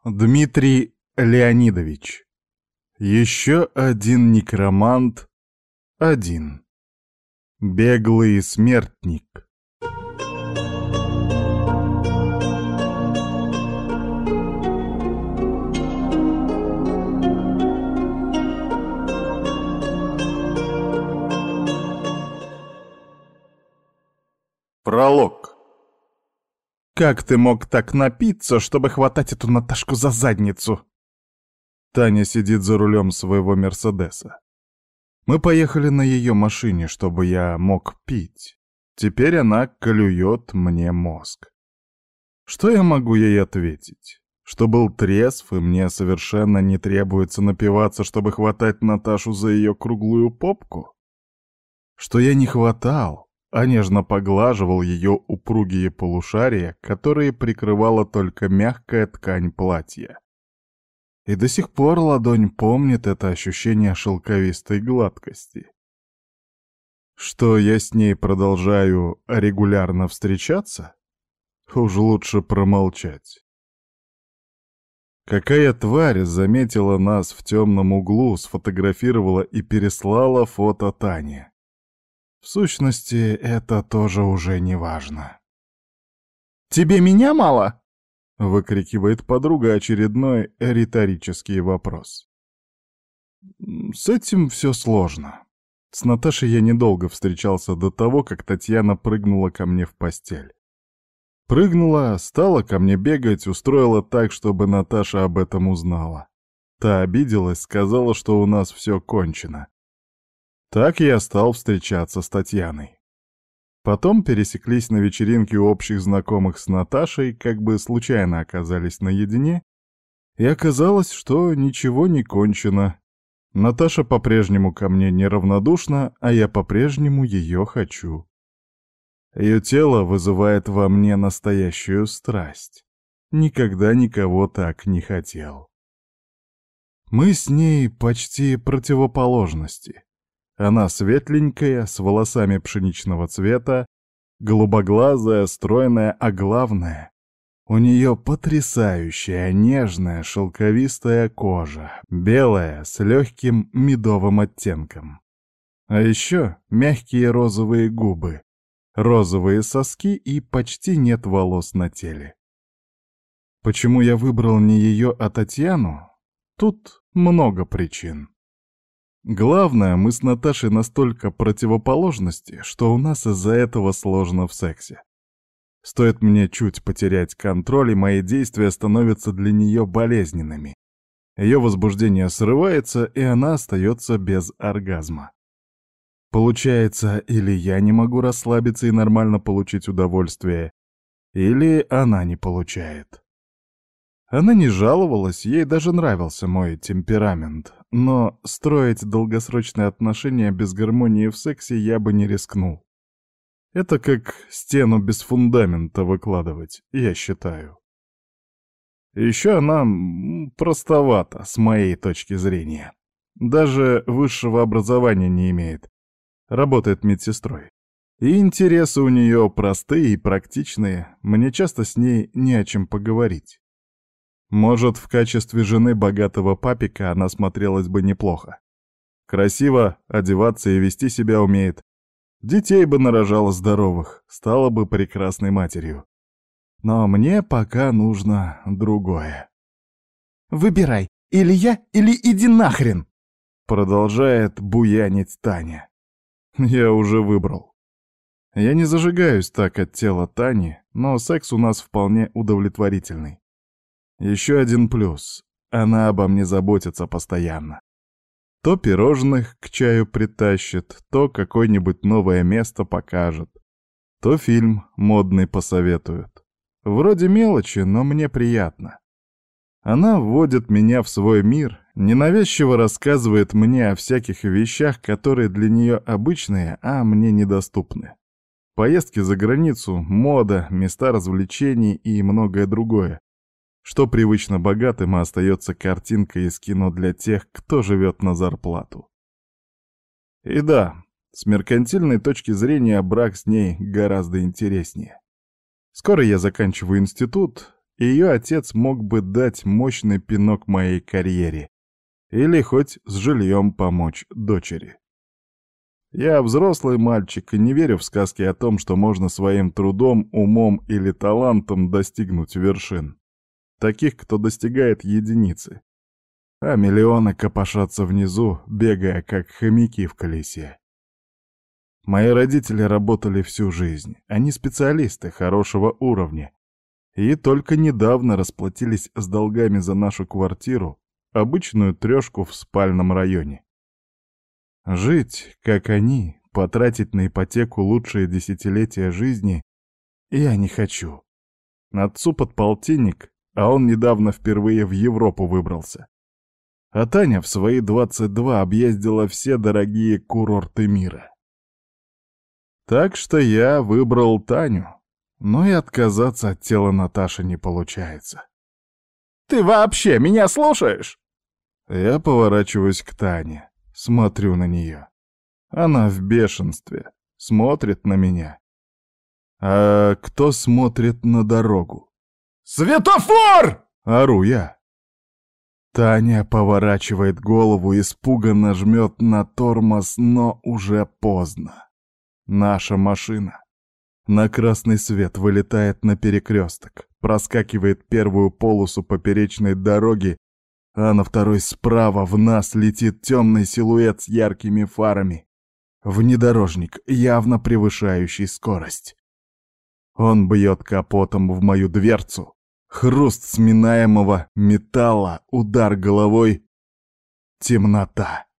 Дмитрий Леонидович. Еще один некромант. Один. Беглый смертник. Пролог. «Как ты мог так напиться, чтобы хватать эту Наташку за задницу?» Таня сидит за рулем своего Мерседеса. Мы поехали на ее машине, чтобы я мог пить. Теперь она клюет мне мозг. Что я могу ей ответить? Что был трезв, и мне совершенно не требуется напиваться, чтобы хватать Наташу за ее круглую попку? Что я не хватал, а нежно поглаживал ее упругие полушария, которые прикрывала только мягкая ткань платья. И до сих пор ладонь помнит это ощущение шелковистой гладкости. Что я с ней продолжаю регулярно встречаться? Уж лучше промолчать. Какая тварь заметила нас в темном углу, сфотографировала и переслала фото Тане? В сущности, это тоже уже не важно. «Тебе меня мало?» — выкрикивает подруга очередной риторический вопрос. С этим все сложно. С Наташей я недолго встречался до того, как Татьяна прыгнула ко мне в постель. Прыгнула, стала ко мне бегать, устроила так, чтобы Наташа об этом узнала. Та обиделась, сказала, что у нас все кончено. Так я стал встречаться с Татьяной. Потом пересеклись на вечеринке у общих знакомых с Наташей, как бы случайно оказались наедине, и оказалось, что ничего не кончено. Наташа по-прежнему ко мне неравнодушна, а я по-прежнему ее хочу. Ее тело вызывает во мне настоящую страсть. Никогда никого так не хотел. Мы с ней почти противоположности. Она светленькая, с волосами пшеничного цвета, голубоглазая, стройная, а главное, у нее потрясающая, нежная, шелковистая кожа, белая, с легким медовым оттенком. А еще мягкие розовые губы, розовые соски и почти нет волос на теле. Почему я выбрал не ее, а Татьяну? Тут много причин. Главное, мы с Наташей настолько противоположности, что у нас из-за этого сложно в сексе. Стоит мне чуть потерять контроль, и мои действия становятся для нее болезненными. Ее возбуждение срывается, и она остается без оргазма. Получается, или я не могу расслабиться и нормально получить удовольствие, или она не получает. Она не жаловалась, ей даже нравился мой темперамент, но строить долгосрочные отношения без гармонии в сексе я бы не рискнул. Это как стену без фундамента выкладывать, я считаю. Еще она простовата, с моей точки зрения. Даже высшего образования не имеет. Работает медсестрой. И интересы у нее простые и практичные, мне часто с ней не о чем поговорить. Может, в качестве жены богатого папика она смотрелась бы неплохо. Красиво одеваться и вести себя умеет. Детей бы нарожала здоровых, стала бы прекрасной матерью. Но мне пока нужно другое. «Выбирай, или я, или иди нахрен!» Продолжает буянить Таня. Я уже выбрал. Я не зажигаюсь так от тела Тани, но секс у нас вполне удовлетворительный. Еще один плюс. Она обо мне заботится постоянно. То пирожных к чаю притащит, то какое-нибудь новое место покажет, то фильм модный посоветует. Вроде мелочи, но мне приятно. Она вводит меня в свой мир, ненавязчиво рассказывает мне о всяких вещах, которые для нее обычные, а мне недоступны. Поездки за границу, мода, места развлечений и многое другое. Что привычно богатым, а остается картинкой из кино для тех, кто живет на зарплату. И да, с меркантильной точки зрения брак с ней гораздо интереснее. Скоро я заканчиваю институт, и ее отец мог бы дать мощный пинок моей карьере или хоть с жильем помочь дочери. Я взрослый мальчик и не верю в сказки о том, что можно своим трудом, умом или талантом достигнуть вершин. Таких, кто достигает единицы. А миллионы копошатся внизу, бегая как хомяки в колесе. Мои родители работали всю жизнь. Они специалисты хорошего уровня. И только недавно расплатились с долгами за нашу квартиру, обычную трешку в спальном районе. Жить, как они, потратить на ипотеку лучшие десятилетия жизни я не хочу. Отцу подполтинник, а он недавно впервые в Европу выбрался. А Таня в свои 22 объездила все дорогие курорты мира. Так что я выбрал Таню, но и отказаться от тела Наташи не получается. «Ты вообще меня слушаешь?» Я поворачиваюсь к Тане. Смотрю на нее. Она в бешенстве. Смотрит на меня. А кто смотрит на дорогу? «Светофор!» — ору я. Таня поворачивает голову, испуганно жмет на тормоз, но уже поздно. Наша машина на красный свет вылетает на перекресток, проскакивает первую полосу поперечной дороги, а на второй справа в нас летит темный силуэт с яркими фарами. Внедорожник, явно превышающий скорость. Он бьет капотом в мою дверцу. Хруст сминаемого металла, удар головой. Темнота.